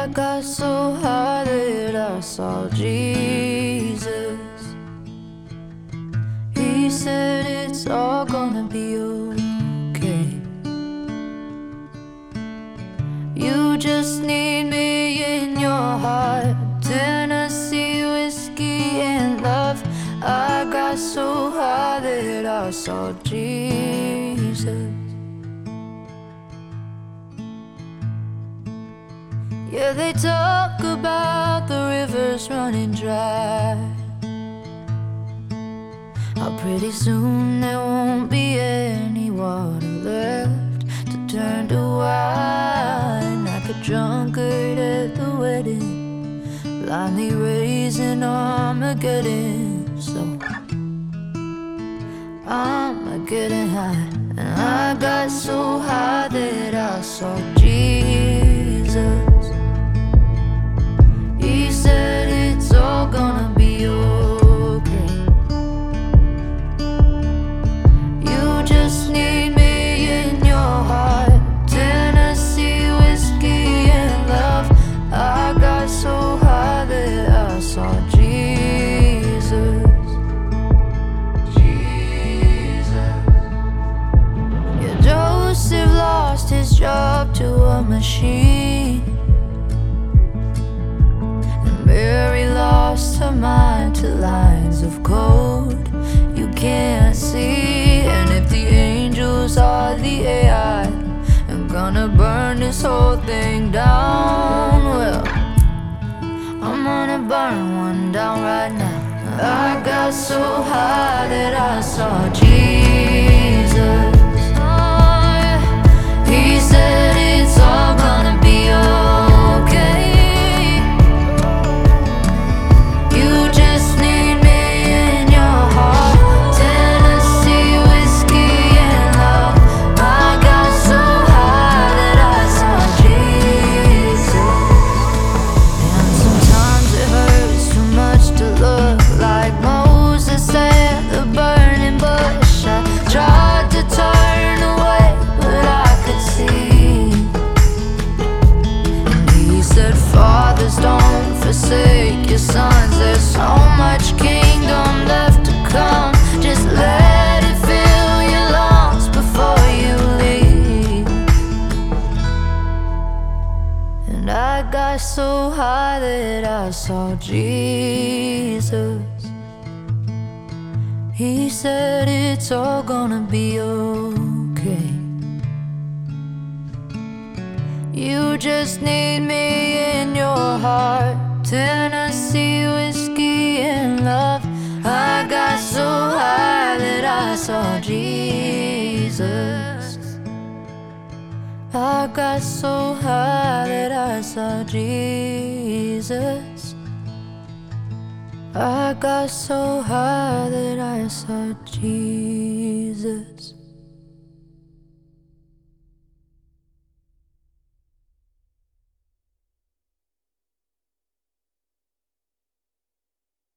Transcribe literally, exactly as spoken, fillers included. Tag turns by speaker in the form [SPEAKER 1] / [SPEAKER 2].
[SPEAKER 1] I got so high that I saw Jesus. He said it's all gonna be okay. You just need me in your heart, Tennessee whiskey and love. I got so high that I saw Jesus. Yeah, they talk about the rivers running dry. How pretty soon there won't be any water left to turn to wine. Like a drunkard at the wedding, blindly raising Armageddon. So I'm getting high, and I got so high that I saw Jesus. He said it's all gonna be okay. You just need me in your heart, Tennessee whiskey and love. I got so high that I saw Jesus. Jesus. Yeah, Joseph lost his job to a machine. Mary lost her mind to lines of code you can't see. And if the angels are the A I, I'm gonna burn this whole thing down. Well, I'm gonna burn one down right now. I got so high that I saw Jesus. Oh, yeah. He said it's all gonna be okay. Forsake your sons, there's so much kingdom left to come. Just let it fill your lungs before you leave. And I got so high that I saw Jesus. He said it's all gonna be okay. You just need me in your heart, Tennessee whiskey and love. I got so high that I saw Jesus. I got so high that I saw Jesus. I got so high that I saw Jesus.